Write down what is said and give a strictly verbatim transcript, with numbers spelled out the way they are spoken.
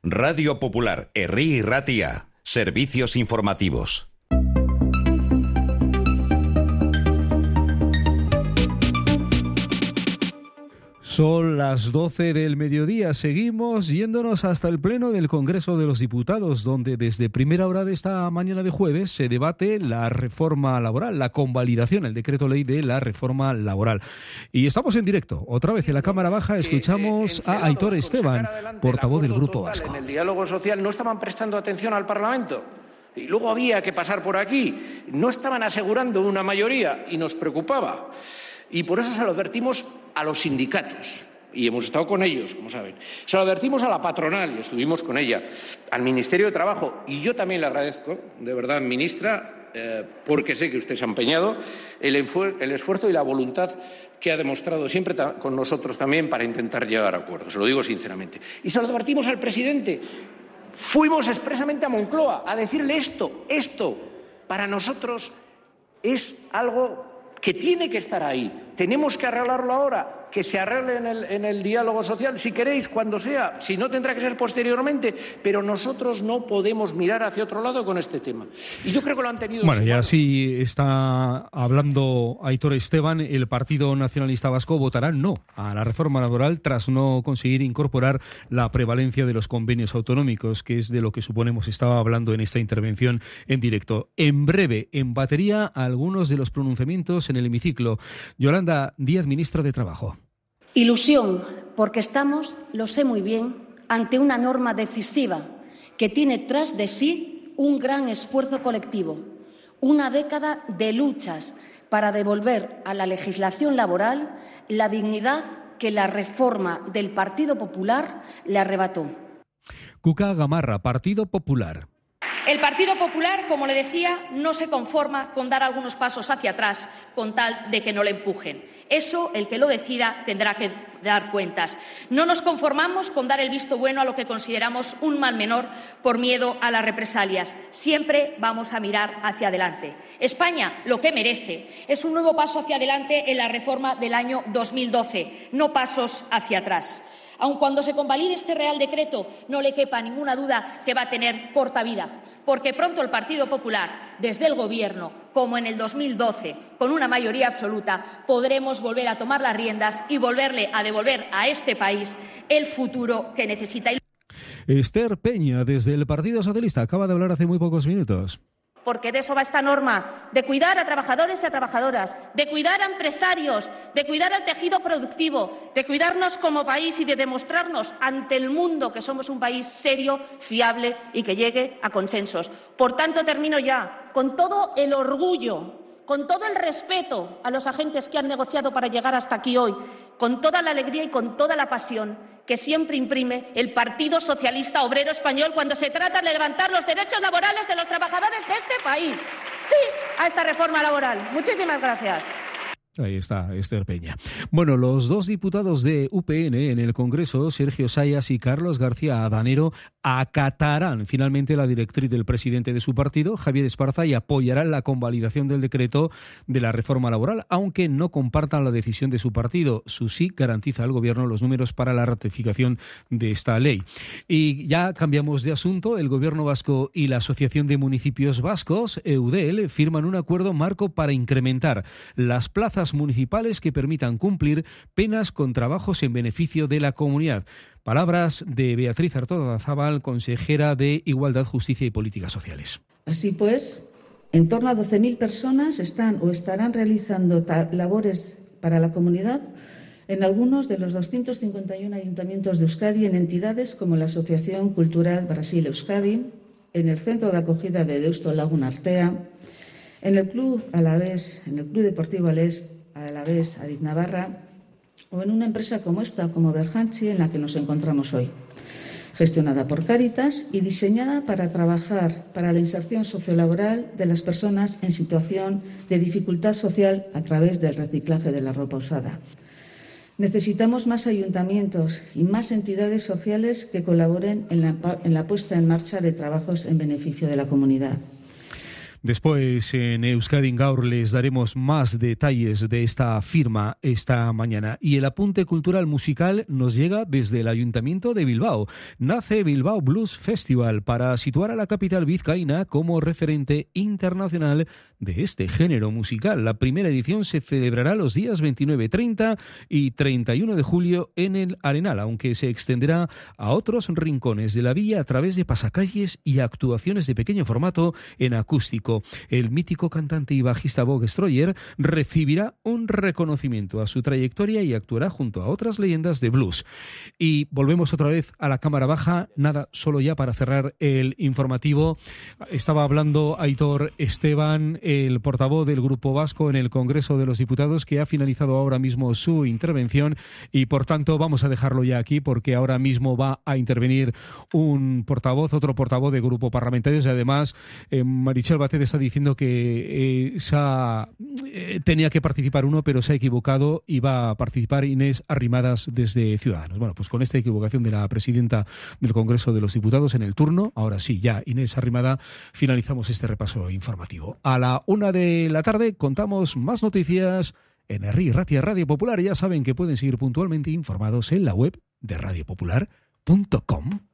Radio Popular, Herri y Ratia. Servicios informativos. Son las doce del mediodía. Seguimos yéndonos hasta el Pleno del Congreso de los Diputados, donde desde primera hora de esta mañana de jueves se debate la reforma laboral, la convalidación, el decreto ley de la reforma laboral. Y estamos en directo. Otra vez en la Cámara Baja escuchamos a Aitor Esteban, portavoz del Grupo Vasco. En el diálogo social no estaban prestando atención al Parlamento. Y luego había que pasar por aquí. No estaban asegurando una mayoría y nos preocupaba. Y por eso se lo advertimos a los sindicatos, y hemos estado con ellos, como saben. Se lo advertimos a la patronal, y estuvimos con ella, al Ministerio de Trabajo, y yo también le agradezco, de verdad, ministra, eh, porque sé que usted se ha empeñado, el, el esfuerzo y la voluntad que ha demostrado siempre con nosotros también para intentar llegar a acuerdos, se lo digo sinceramente. Y se lo advertimos al presidente. Fuimos expresamente a Moncloa a decirle esto, esto, para nosotros es algo que tiene que estar ahí. Tenemos que arreglarlo ahora, que se arregle en el, en el diálogo social, si queréis, cuando sea, si no tendrá que ser posteriormente, pero nosotros no podemos mirar hacia otro lado con este tema. Y yo creo que lo han tenido... Bueno, y así está hablando Aitor Esteban. El Partido Nacionalista Vasco votará no a la reforma laboral tras no conseguir incorporar la prevalencia de los convenios autonómicos, que es de lo que suponemos estaba hablando en esta intervención en directo. En breve, en batería, algunos de los pronunciamientos en el hemiciclo. Yolanda Díaz, ministra de Trabajo. Ilusión, porque estamos, lo sé muy bien, ante una norma decisiva que tiene tras de sí un gran esfuerzo colectivo, una década de luchas para devolver a la legislación laboral la dignidad que la reforma del Partido Popular le arrebató. Cuca Gamarra, Partido Popular. El Partido Popular, como le decía, no se conforma con dar algunos pasos hacia atrás con tal de que no le empujen. Eso, el que lo decida, tendrá que dar cuentas. No nos conformamos con dar el visto bueno a lo que consideramos un mal menor por miedo a las represalias. Siempre vamos a mirar hacia adelante. España lo que merece es un nuevo paso hacia adelante en la reforma del año dos mil doce, no pasos hacia atrás. Aun cuando se convalide este Real Decreto, no le quepa ninguna duda que va a tener corta vida, porque pronto el Partido Popular, desde el Gobierno, como en el dos mil doce, con una mayoría absoluta, podremos volver a tomar las riendas y volverle a devolver a este país el futuro que necesita. Esther Peña, desde el Partido Socialista, acaba de hablar hace muy pocos minutos. Porque de eso va esta norma, de cuidar a trabajadores y a trabajadoras, de cuidar a empresarios, de cuidar al tejido productivo, de cuidarnos como país y de demostrarnos ante el mundo que somos un país serio, fiable y que llegue a consensos. Por tanto, termino ya, con todo el orgullo, con todo el respeto a los agentes que han negociado para llegar hasta aquí hoy, con toda la alegría y con toda la pasión que siempre imprime el Partido Socialista Obrero Español cuando se trata de levantar los derechos laborales de los trabajadores de este país. Sí a esta reforma laboral. Muchísimas gracias. Ahí está, Esther Peña. Bueno, los dos diputados de U P N en el Congreso, Sergio Sayas y Carlos García Adanero, acatarán finalmente la directriz del presidente de su partido, Javier Esparza, y apoyarán la convalidación del decreto de la reforma laboral, aunque no compartan la decisión de su partido. Su sí garantiza al Gobierno los números para la ratificación de esta ley. Y ya cambiamos de asunto. El Gobierno vasco y la Asociación de Municipios Vascos, EUDEL, firman un acuerdo marco para incrementar las plazas municipales que permitan cumplir penas con trabajos en beneficio de la comunidad. Palabras de Beatriz Artola-Zabal, consejera de Igualdad, Justicia y Políticas Sociales. Así pues, en torno a doce mil personas están o estarán realizando labores para la comunidad en algunos de los doscientos cincuenta y uno ayuntamientos de Euskadi, en entidades como la Asociación Cultural Brasil Euskadi, en el Centro de Acogida de Deusto Lagun Artea, en el Club Alavés, en el Club Deportivo Alavés, Alavés Adit Navarra, o en una empresa como esta, como Berjanchi, en la que nos encontramos hoy, gestionada por Cáritas y diseñada para trabajar para la inserción sociolaboral de las personas en situación de dificultad social a través del reciclaje de la ropa usada. Necesitamos más ayuntamientos y más entidades sociales que colaboren en la, en la puesta en marcha de trabajos en beneficio de la comunidad. Después en Euskadi Gaur les daremos más detalles de esta firma esta mañana. Y el apunte cultural musical nos llega desde el Ayuntamiento de Bilbao. Nace Bilbao Blues Festival para situar a la capital vizcaína como referente internacional de este género musical. La primera edición se celebrará los días veintinueve, treinta y treinta y uno de julio en el Arenal, aunque se extenderá a otros rincones de la villa a través de pasacalles y actuaciones de pequeño formato en acústico. El mítico cantante y bajista Bob Stroyer recibirá un reconocimiento a su trayectoria y actuará junto a otras leyendas de blues. Y volvemos otra vez a la Cámara Baja, nada, solo ya para cerrar el informativo. Estaba hablando Aitor Esteban, el portavoz del Grupo Vasco en el Congreso de los Diputados, que ha finalizado ahora mismo su intervención y por tanto vamos a dejarlo ya aquí porque ahora mismo va a intervenir un portavoz, otro portavoz de Grupo Parlamentarios y además eh, Marichel Batet está diciendo que eh, esa, eh, tenía que participar uno pero se ha equivocado y va a participar Inés Arrimadas desde Ciudadanos. Bueno, pues con esta equivocación de la presidenta del Congreso de los Diputados en el turno, ahora sí, ya Inés Arrimada, finalizamos este repaso informativo. A la una de la tarde contamos más noticias en Herri Ratia Radio Popular. Ya saben que pueden seguir puntualmente informados en la web de radio popular punto com.